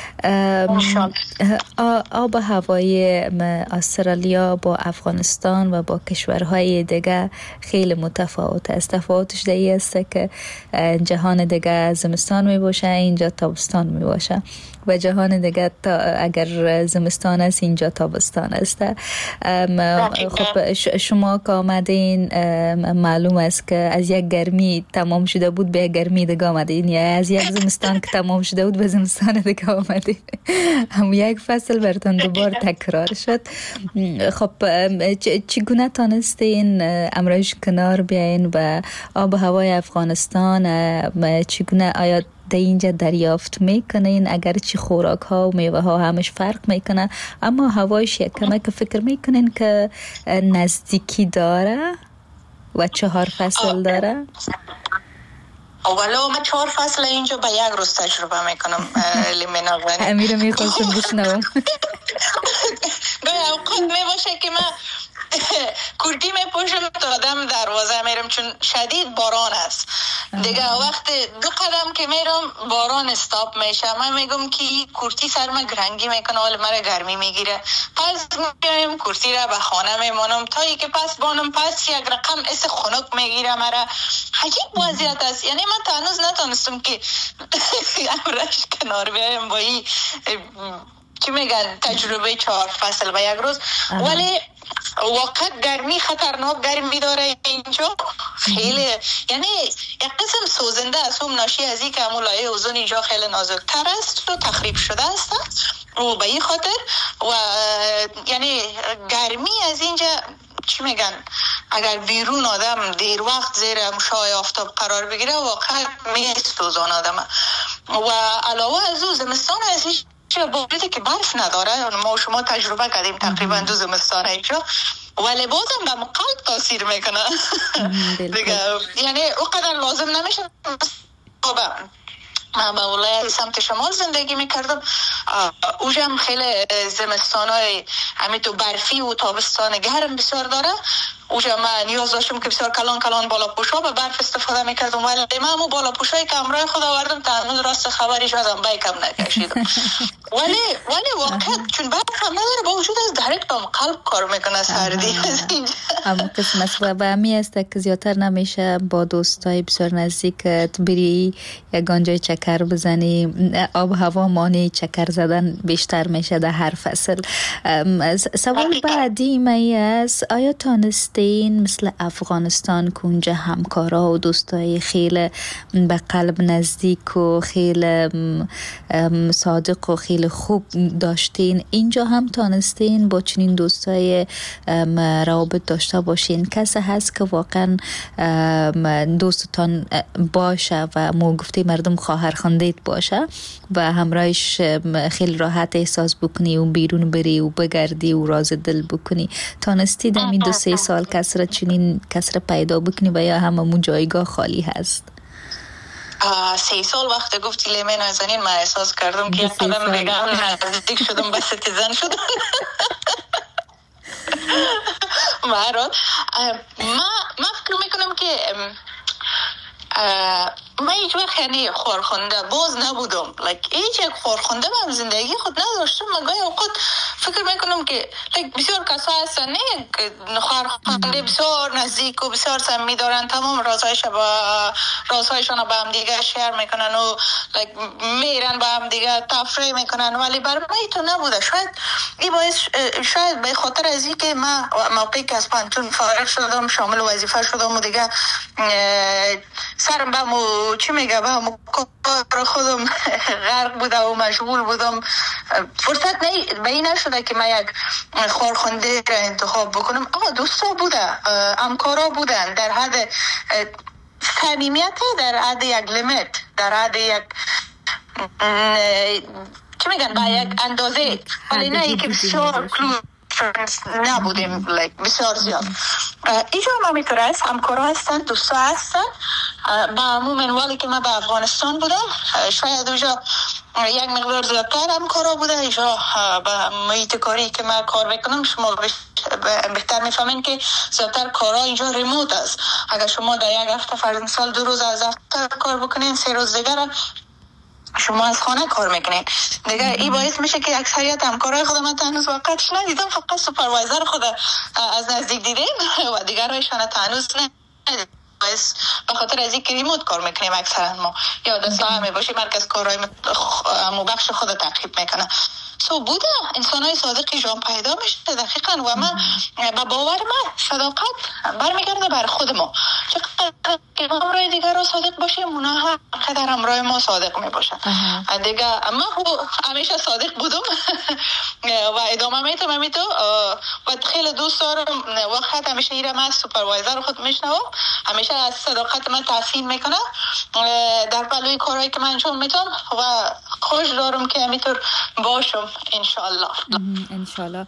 [SPEAKER 3] آب هوای استرالیا با افغانستان و با کشورهای دیگه خیلی متفاوت است. تفاوتش در این است که جهان دیگه زمستان می باشه، اینجا تابستان می باشه و جهان دیگه تا اگر زمستان است اینجا تابستان است. خب شما که آمدین معلوم است که از یک گرمی تمام شده بود به یک گرمی دیگه آمدین، یا از یک زمستان که تمام شده بود به زمستان دیگه آمدین. هم یک فصل براتون دوبار تکرار شد. خب چگونه تانستین امروز کنار بیاین و آب و هوای افغانستان چگونه آیا در اینجا دریافت میکنین؟ اگر چی خوراک ها و میوه ها همش فرق میکنه اما هوایش یک کمک فکر میکنین که نزدیکی داره و چهار فصل داره؟
[SPEAKER 4] اولا من چهار فصل اینجا به یک روز تجربه میکنم. لیمنا غنی
[SPEAKER 3] امیر میخواستم بشنوم.
[SPEAKER 4] گاهی اوقات میباشه که من کورتی میپوشم تا آدم دروازه میرم چون شدید باران است دیگه. وقت دو قدم که میرم باران استاپ میشه، من میگم که کورتی سر من گرنگی میکنه، حال مرا گرمی میگیره، پس میگم کورتی را به خانه میمانم تا ای که پس بانم پس یک رقم اس خنک میگیره مرا. عجیب وضعیت است. یعنی من تا هنوز نتونستم که امرش کنار بیایم با این چی میگن تجربه چهار فصل و یک روز. ولی واقعا گرمی خطرناک گرمی داره اینجا خیلی، یعنی یک قسم سوزنده است. هم ناشی از این که همون لایه اوزون اینجا خیلی نازکتر است و تخریب شده است و به این خاطر و یعنی گرمی از اینجا چی میگن اگر بیرون آدم دیر وقت زیر مشعاع آفتاب قرار بگیره واقعا میسوزان آدم. و علاوه از او زمستان از چه باوجود که برف نداره، ما شما تجربه کردیم تقریبا دو زمستان اینجا، ولی بازم به قلب تاثیر میکنه دیگه. یعنی اونقدر لازم نمیشه. من به ولایت سمت شمال زندگی میکردم، اوجا هم خیلی زمستان های همین تو برفی و تابستان گرم بسیار داره. اوجا من نیاز داشتم که بسیار کلان کلان بالا پوشا به برف استفاده میکردم، ولی من همون بالا پوشایی که امرای خود آوردم تا هنوز راست خبریش ازم بیکم نکشیدم. ولی ولی واقعا چون برف هم نداره با وجود از درک هم قلب کار میکنه سردی.
[SPEAKER 3] اما قسمت و همی است که زیادتر نمیشه با دوستای بسیار نزدیکت بری یگان جای چکر بزنی. آب هوا مانع چکر زدن بیشتر میشه در هر فصل. سوال بعدی می است آیا تانستین مثل افغانستان که اونجا همکارا و دوستای خیلی به قلب نزدیک و خیلی صادق و خیلی خوب داشتین، اینجا هم تانستین با چنین دوستای روابط داشته باشین؟ کسی هست که واقعا دوستتان باشه و مو گفتی مردم خواهر خواندید باشه و همراهش خیلی راحت احساس بکنی و بیرون بری و بگردی و راز دل بکنی؟ تانستی در این دو سه سال کسر چنین کسر پیدا بکنی و یا هممون جایگاه خالی هست؟
[SPEAKER 4] سه سال وقت گفتی لیمه نازنین من احساس کردم که قدم بگم نزدیک شدم به ستیزن شدم. برات ما ما فکر میکنم که من هیچ وقت یعنی خورخونده باز نبودم، لایک هیچ یک خورخونده من زندگی خود نداشتم. من گاهی اوقات فکر میکنم که لایک بسیار کسا هستن نه خورخونده بسیار نزدیک و بسیار صمیمی دارن، تمام رازهایش با رازهایشون با هم دیگه شیر میکنن و لایک میرن با هم دیگه تفریح میکنن، ولی برای من تو نبوده. شاید این باعث شاید به خاطر از این که من موقعی که از پانتون فارغ شدم شامل وظیفه شدم و دیگه سرم به مو چی میگه به مو کار خودم غرق بوده و مشغول بودم، فرصت نه به این نشده که من یک خورخنده را انتخاب بکنم. آقا دوستا بوده، همکارا بودن در حد صمیمیت، در حد یک لیمیت، در حد یک چی میگن با یک اندازه، ولی نه ای که بسیار کلوز نبودیم لایک بسیار زیاد. اینجا ما میتونه است همکارا هستن، دوستا هستن. با عموم والی که من به افغانستان بودم شاید اونجا یک مقدار زیادتر همکارا بوده. اینجا به محیط کاری که من کار میکنم شما بهتر میفهمین که زیادتر کارا اینجا ریموت است. اگر شما در یک هفته فرض مثال دو روز از هفته کار بکنین، سه روز دیگر شما از خانه کار میکنین دیگه. این باعث میشه که اکثریت همکارای خودم من هنوز واقعاش ندیدم، فقط سوپروایزر خود از نزدیک دیدیم و دیگرایشان هنوز ندیدم. باعث به خاطر از اینکه ریموت کار میکنیم اکثرا ما یا دستا همه باشه مرکز کارهای مبخش خود تعقیب میکنه. سو بوده انسان های صادقی جان پیدا میشه دقیقا و من با باور من صداقت برمیگرده بر خود ما. چقدر که همراه دیگر را صادق باشیم اونا هم قدر همراه ما صادق میباشن دیگه. اما همیشه صادق بودم و ادامه میتونم همیتو و خیلی دوست دارم وقت همیشه ایرم از سوپروایزر خود میشنوم، همیشه از صداقت من تحسین میکنه در پلوی کارهایی که من انجام میتونم و خوش دارم که همینطور باشم انشالله.
[SPEAKER 3] انشالله.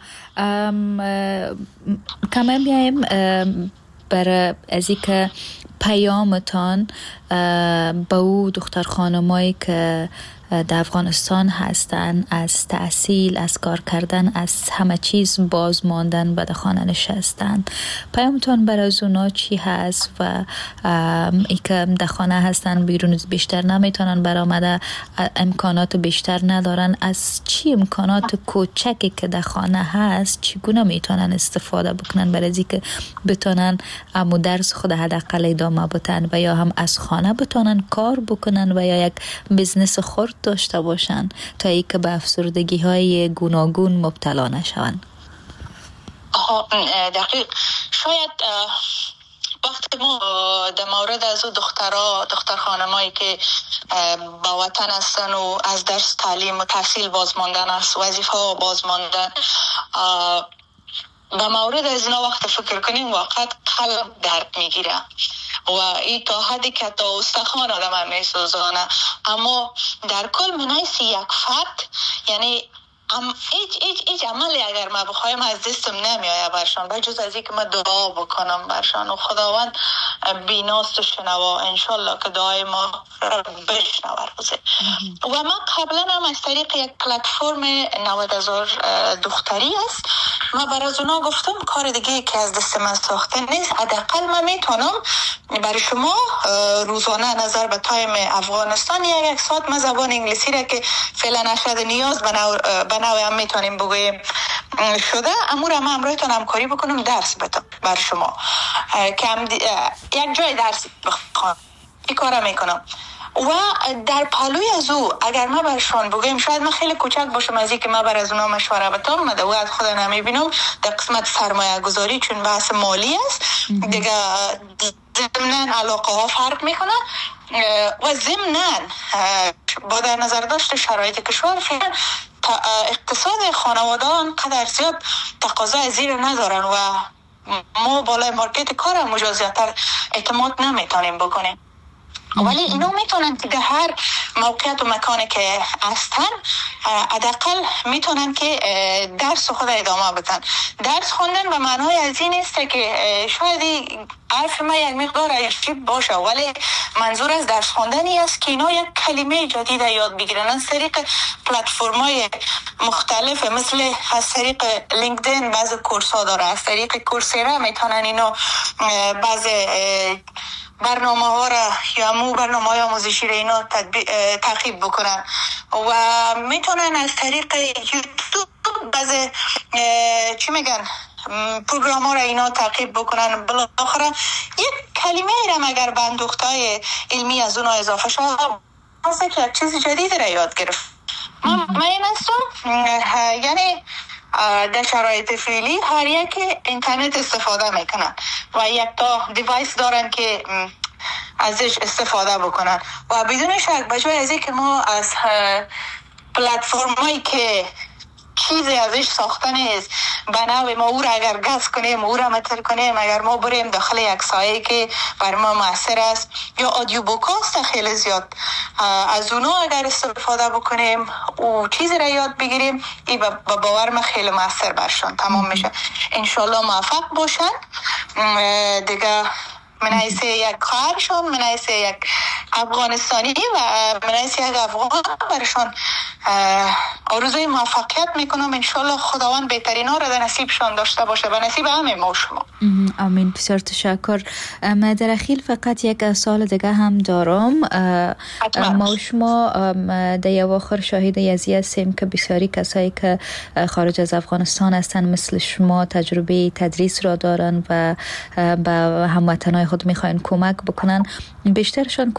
[SPEAKER 3] کمان بیایم برای از این که پیامتان به او دختر خانمایی که در افغانستان هستن از تحصیل، از کار کردن، از همه چیز باز ماندن و در خانه نشستن، پیامتان برای اونا چی هست؟ و ای که در خانه هستن بیرون بیشتر نمیتونن برآمده، امکانات بیشتر ندارن، از چی امکانات کوچکی که در خانه هست چگونه میتونن استفاده بکنن برای از که بتونن امو درس خود حداقل ادامه بدن و یا هم از خانه بتونن کار بکنن و یا یک بزنس خرد داشته باشن تا ای که به افسردگی های گوناگون مبتلا نشون؟
[SPEAKER 4] دقیق. شاید وقتی ما در مورد از دخترها دختر خانمایی که با وطن هستن و از درس تعلیم و تحصیل بازماندن است، وظیفه ها بازماندن، به مورد از اینا وقت فکر کنیم واقعا قلب درد میگیره و این تا حدی که تا استخوان آدم هم میسوزانه. اما در کل منایسی یک فرد یعنی ام ایچ ایچ ایچ عملی اگر ما بخوایم از دستم نمیآید برشان بجز از اینکه ما دعا بکنم برشان و خداوند بیناست و شنوا انشالله که دعای ما بشنوه روزه. و من قبلا هم از طریق یک پلتفرم نود هزار دختری است ما برای اونا گفتم کار دیگه که از دست من ساخته نیست، حداقل من میتونم برای شما روزانه نظر به تایم افغانستان یک یک ساعت من زبان انگلیسی را که فعلا نشده نیاز به نوع هم میتونیم بگوییم شده امور هم همراهتان همکاری بکنم درس بدم بر شما که هم یک جای درس بخوام این کار میکنم. و در پلوی از او اگر ما برشان بگویم شاید من خیلی کوچک باشم از این که من بر از اونا مشوره بدم، من دو از خود نمیبینم در قسمت سرمایه گذاری چون بحث مالی است دیگه ضمناً علاقه ها فرق میکنه و ضمناً با در نظر داشت شرایط کشور فعلا اقتصاد خانواده انقدر زیاد تقاضا از زیر ندارن و ما بالای مارکت کار هم مجازیتر اعتماد نمیتونیم بکنیم. ولی اینا میتونن که در هر موقعیت و مکانی که هستن حداقل میتونن که درس خود ادامه بدن. درس خوندن به معنای از این است که شاید حرف ما یک مقدار عجیب باشه، ولی منظور از درس خوندنی است که اینا یک کلمه جدید یاد بگیرن از طریق پلتفرم‌های مختلف، مثل از طریق لینکدین بعضی کورس ها داره، از طریق کورسیرا میتونن اینا بعضی برنامه ها را یا مو برنامه های آموزشی را اینا تعقیب بکنن و میتونن از طریق یوتیوب بعضی چی میگن پروگرام ها را اینا تعقیب بکنن. بالاخره یک کلمه را مگر به اندوختای علمی از اونها اضافه شد واسه که یک چیز جدید را یاد گرفت. من این هستم یعنی در شرایط فعلی هر یک اینترنت استفاده میکنن و یک تا دیوایس دارن که ازش استفاده بکنن و بدون شک بجای از این که ما از پلتفرمایی که چیزی ازش ساخته نیست به نوع ما او را اگر گز کنیم او را متر کنیم، اگر ما بریم داخل یک سایه که بر ما مؤثر است یا آدیو بوکاست خیلی زیاد از اونا اگر استفاده بکنیم و چیزی را یاد بگیریم، این با باور من خیلی مؤثر برشان تمام میشه. انشالله موفق باشن دیگه. من حیث یک خواهرشون، من حیث یک افغانستانی و من حیث یک افغان برشان آرزوی موفقیت میکنم. انشالله خداوند بهترین ها را در نصیبشان داشته باشه و نصیب همه ما شما.
[SPEAKER 3] آمین. بسیار تشکر. من در اخیر فقط یک سوال دیگه هم دارم. ما شما در اواخر شاهد یزی هستیم که بسیاری کسایی که خارج از افغانستان هستن مثل شما تجربه تدریس را دارن و به هموطنای خود میخواین کمک بکنن. بیشترشان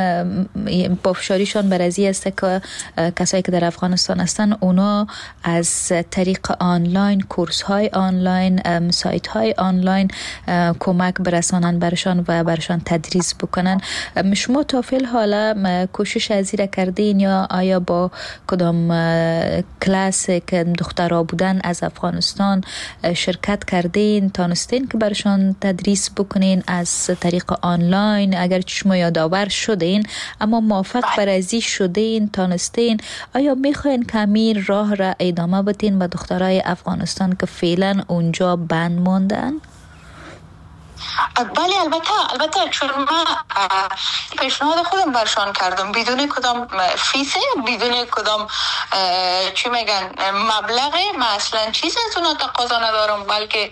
[SPEAKER 3] پافشاریشان بر ازی است که کسایی که در افغانستان هستن اونا از طریق آنلاین، کورس های آنلاین، سایت های آنلاین کمک برسانن برشان و برشان تدریس بکنن. شما تا فعل حالا کوشش از این کردین یا آیا با کدام کلاس که دخترها بودن از افغانستان شرکت کردین، تانستین که برشان تدریس بکنین از طریق آنلاین؟ اگر شما یادآور شدین اما موفق بر ازی شدین، تانستین، آیا میخواین کمی راه را ادامه بدین به دخترای افغانستان که فعلا اونجا بند ماندن؟
[SPEAKER 4] بله البته البته چون من پیشنهاد خودم برشان کردم بدون کدام فیسه، بدون کدام چی میگن مبلغه، من اصلا چیز از اونا تقاضا ندارم، بلکه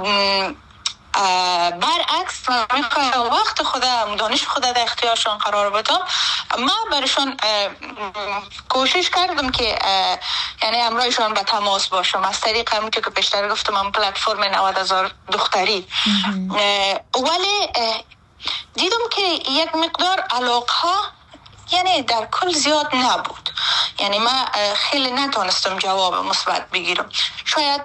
[SPEAKER 4] برعکس من میخوایم وقت خودم، دانش خودم در اختیارشان قرار بدم. من برشان کوشش کردم که یعنی همراهشان به تماس باشم از طریق همونطور که پیشتر گفتم من پلتفرم نود هزار دختری. ولی دیدم که یک مقدار علاقه یعنی در کل زیاد نبود، یعنی من خیلی نتونستم جواب مثبت بگیرم. شاید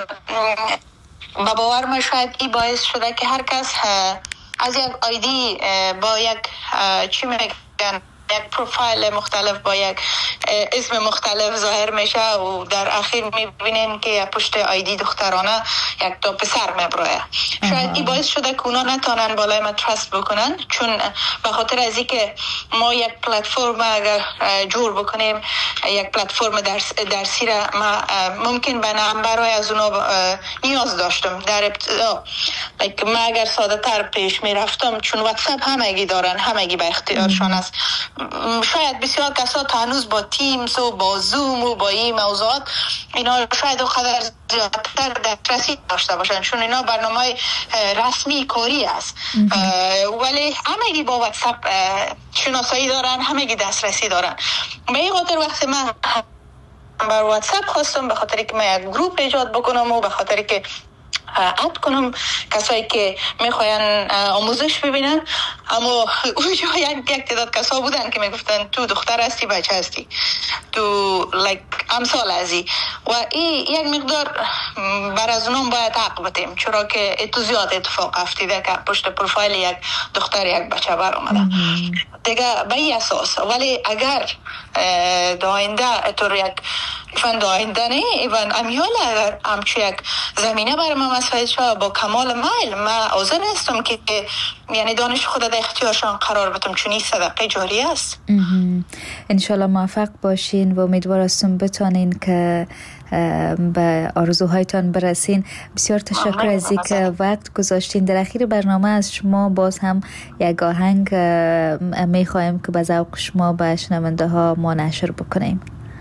[SPEAKER 4] با باور من شاید این باعث شده که هر کس از یک آیدی با یک چی میگن یک پروفایل مختلف با یک اسم مختلف ظاهر میشه و در اخیر میبینیم که پشت آیدی دخترانه یک تا پسر میبروه. شاید این باعث شده که اونا نتونن بالای ما ترست بکنن، چون به خاطر از این که ما یک پلتفرم اگر جور بکنیم، یک پلتفرم درس درسی را ما ممکن به نمبرهای از اونا نیاز داشتم در ابتدا. ما اگر ساده تر پیش میرفتم، چون واتساپ همگی دارن، همگی به اختیارشان است. شاید بسیار کسا تا هنوز با تیمز و با زوم و با این موضوعات اینا شاید و قدر زیادتر دسترسی داشته باشن، چون اینا برنامه رسمی کاری است. ولی همگی با واتساپ شناسایی دارن، همگی دسترسی دارن. به این خاطر وقتی من بر واتساپ خواستم به خاطر که من یک گروپ ایجاد بکنم و به خاطر که اد کنم کسایی که میخواین آموزش ببینن، اما اونجا یک تعداد کسا بودن که میگفتن تو دختر هستی، بچه هستی، تو لایک امثال ازی و این یک مقدار بر از اونم باید حق بدیم، چرا که اتو زیاد اتفاق افتیده که پشت پروفایل یک دختر یک بچه بر آمده دیگه به این اساس. ولی اگر در آینده اتور یک ایوان آینده نه ایوان امیال اگر همچو یک زمینه برای من مساعد شد با کمال میل من حاضر هستم که یعنی دانش خود در اختیارشان قرار بدم، چون این صدقه جاری است.
[SPEAKER 3] انشالله موفق باشین و امیدوار هستم بتانین که به آرزوهایتان برسین. بسیار تشکر از اینکه وقت گذاشتین. در اخیر برنامه از شما باز هم یک آهنگ میخوایم که به ذوق شما به شنونده ها ما نشر بکنیم.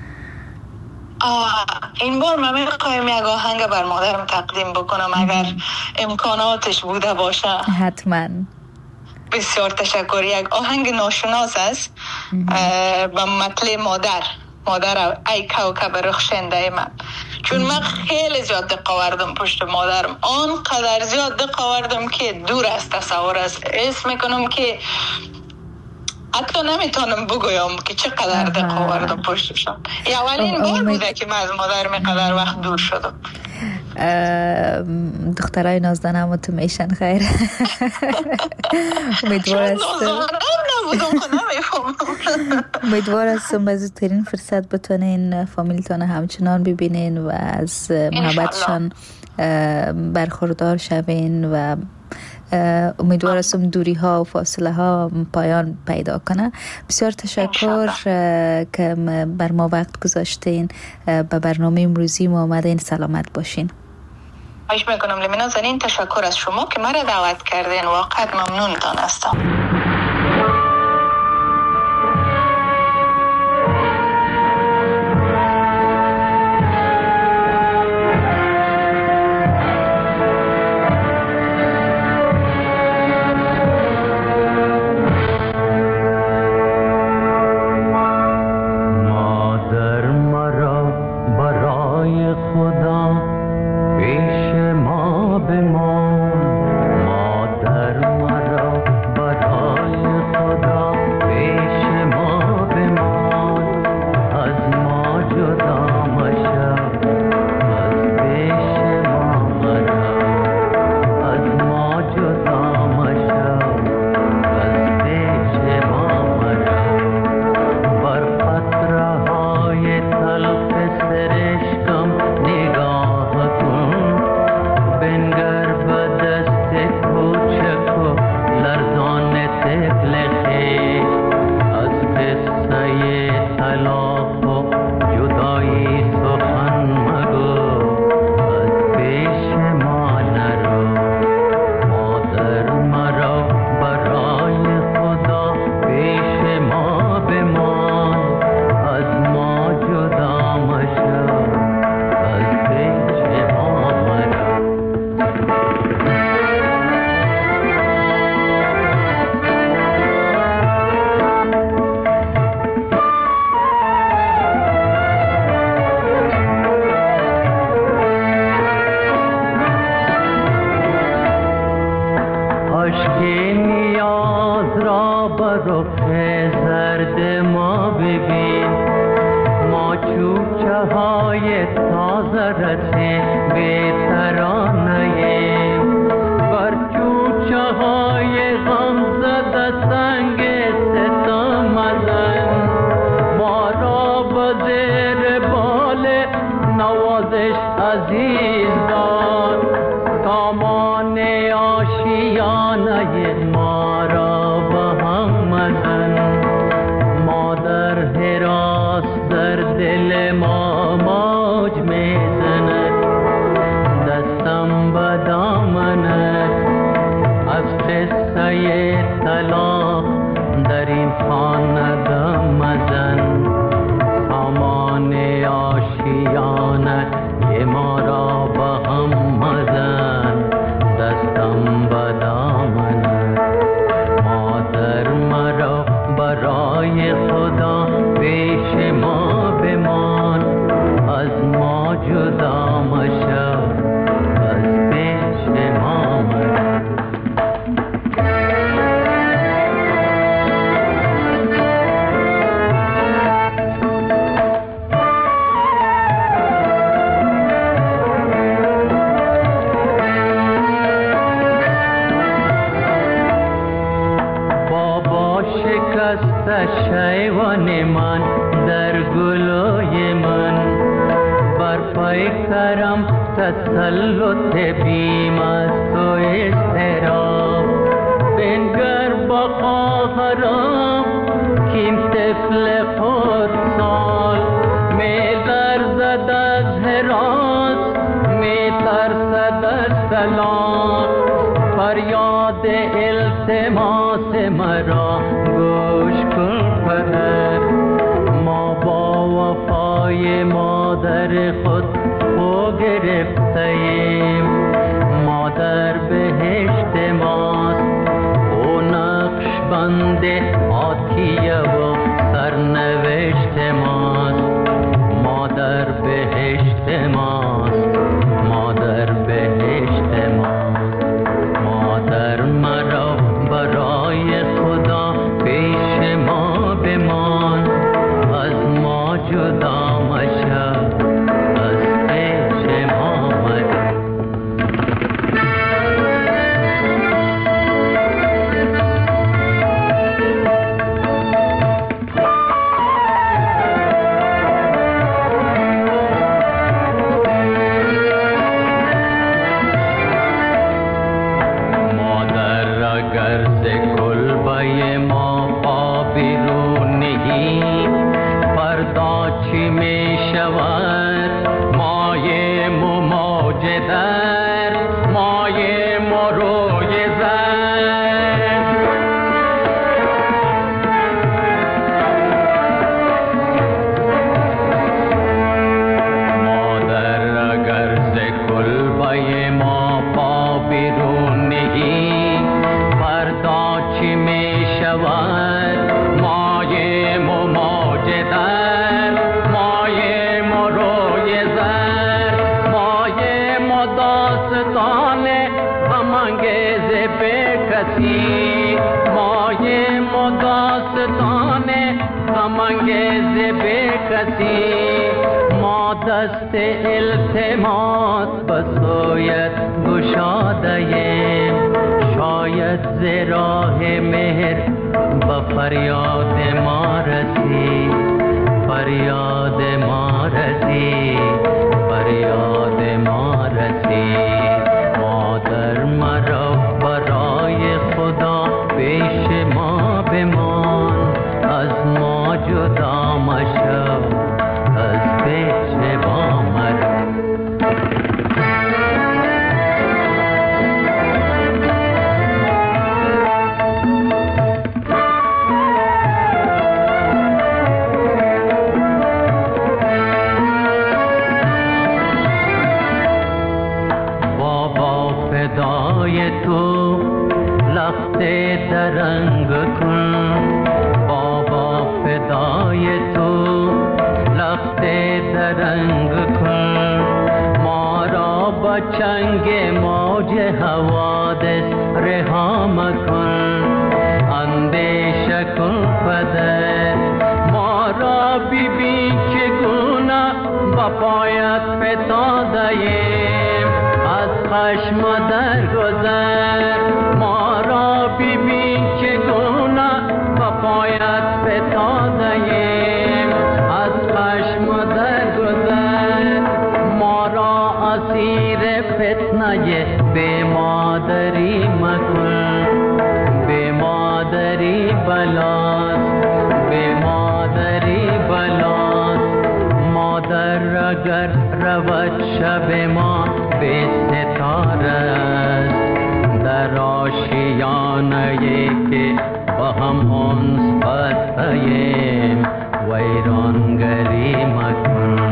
[SPEAKER 4] آه این بار من میخوایم یک آهنگ بر مادرم تقدیم بکنم اگر امکاناتش بوده باشه.
[SPEAKER 3] حتما.
[SPEAKER 4] بسیار تشکر. یک آهنگ ناشناس است به مطلع مادر مادر ای کوکب رخشنده من، چون من خیلی زیاد دقت آوردم پشت مادرم، آنقدر زیاد دقت آوردم که دور از تصور است. حس میکنم که حتی نمیتونم بگویم که چقدر دقت آوردم پشتشم. اولین بار بوده که من از مادر میقدر وقت دور شدم.
[SPEAKER 3] دخترای نازدانم و تو میشن خیر. امیدوار هستم امیدوار هستم به زودترین فرصت بتونین فامیلتان همچنان ببینین و از محبتشان برخوردار شوین و امیدوار هستم دوری ها و فاصله ها پایان پیدا کنه. بسیار تشکر که بر ما وقت گذاشتین. به برنامه امروزی ما آمدین. سلامت باشین.
[SPEAKER 4] خواهش میکنم لیمینا زنین. تشکر از شما که مرا دعوت کردین، واقعا ممنون تان هستم.
[SPEAKER 6] تسلط بیم است و اضطراب بنگر با خواهرم که این طفل خردسال می لرزد از هراس می ترسد از سلام فریاد التماس مرا گوش کن پدر ما با وفای مادر خود خو گرفتیم مادر بهشت ماست او نقش بند آتیه و سرنوشت ماست مادر بهشت ماست مادر بهشت ماست مادر مرا برای خدا پیش ما بمان از ما جدا مشو از پیش ما مرا ما دست التماس بسویت گشادهیم شاید ز راه مهر به فریاد ما رسی فریاد ما رسی فریاد ما رسی مادر مرا برای خدا پیش ما بمان از ما جدا مشو از پیش ما مرا بابا فدای تو لخت درنگ کن بابا فدای تو لخت درنگ کن ما را با چنگ موج حوادث رها مکن اندیشه کن پدر ما را ببین چگونه با پایت فتاده‌ایم از خشم درگذر ما را ببین چگونه با پایت فتاده‌ایم از خشم درگذر ما را اسیر فتنه بی مادری مکن بی مادری بلاست بی مادری بلاست مادر اگر رود شب ما به ستاره است در آشیانه که با هم انس بسته‌ایم ویرانگری مکن